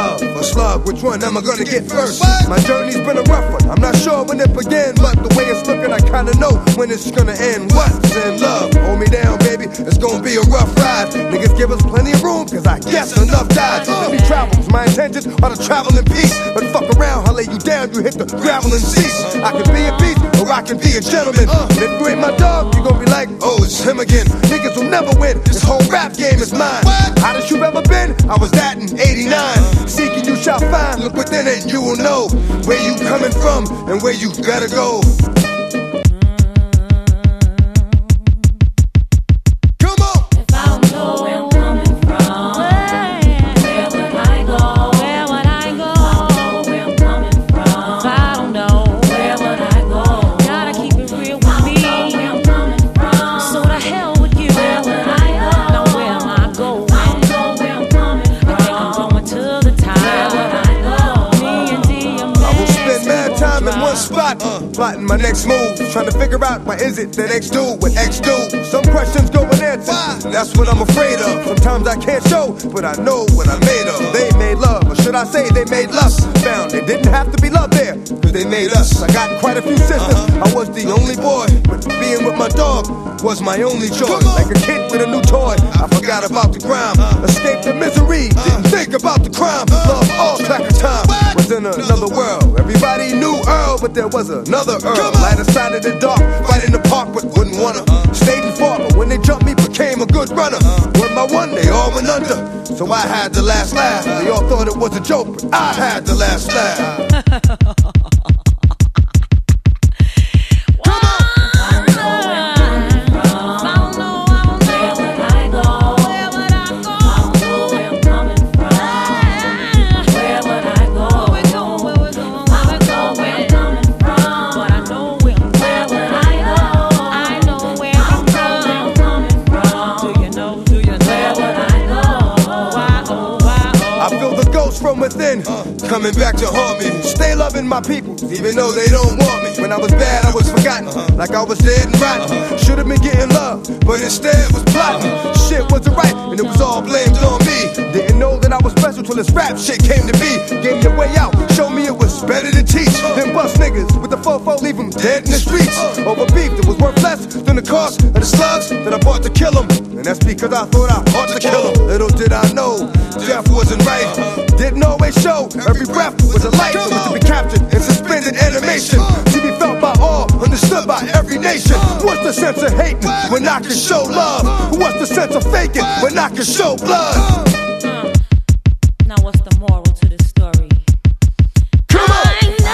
love or slug? Which one am I gonna get first? My journey's been a rough one. I'm not sure when it began, but the way it's looking, I kinda know when it's gonna end. What's in love? Hold me down, baby. It's gonna be a rough ride. Niggas give us plenty of room, cause I guess enough died. Let me travel, my intentions are to travel in peace. But fuck around, I'll lay you down, you hit the gravel and cease. I can be a beast, or I can be a gentleman. And if you ain't my dog, you gon' be like, oh, it's him again. Niggas will never win, this whole rap game is mine. Hottest you've ever been, I was that in 89. Seeking you shall find, look within it and you will know where you coming from and where you gotta go. Plotting my next move, trying to figure out why is it that X do what X do. Some questions go unanswered, that's what I'm afraid of. Sometimes I can't show, but I know what I'm made of. They made love, or should I say they made lust. Found they didn't have to be loved there, cause they made us. I got quite a few sisters, I was the only boy, but being with my dog was my only choice. Like a kid with a new toy, I forgot about the crime. Escaped the misery, didn't think about the crime. Love all track of time, was in another world. Everybody knew Earl, but there was another Earl. Light aside of the dark, right in the park, but wouldn't wanna. Stayed and fought, but when they jumped me, became a good runner. One by one, they all went under, so I had the last laugh. They all thought it was a joke, but I had the last laugh. From within, coming back to haunt me. Stay loving my people, even though they don't want me. When I was bad, I was forgotten, like I was dead and rotten. Should've been getting love, but instead was plotting. Shit wasn't right, and it was all blamed on me. Didn't know that I was special till this rap shit came to be. Gave me a way out, showed me it was better to teach than bust niggas with the fofo, leave them dead in the streets. Over beef that was worth less than the cost of the slugs that I bought to kill them. And that's because I thought I ought to kill them. Little did I know, death wasn't right. Didn't always show, every breath was a life that was to be captured in suspended animation. To be felt by all, understood by every nation. What's the sense of hating when I can show love? What's the sense of faking when I can show blood? Now what's the moral to this story? Come on!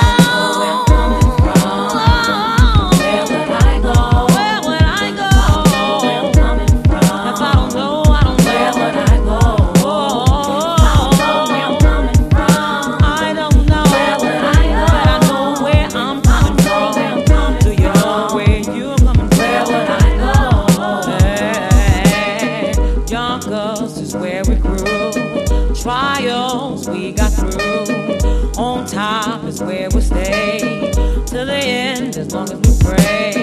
Trials we got through, on top is where we'll stay, till the end as long as we pray.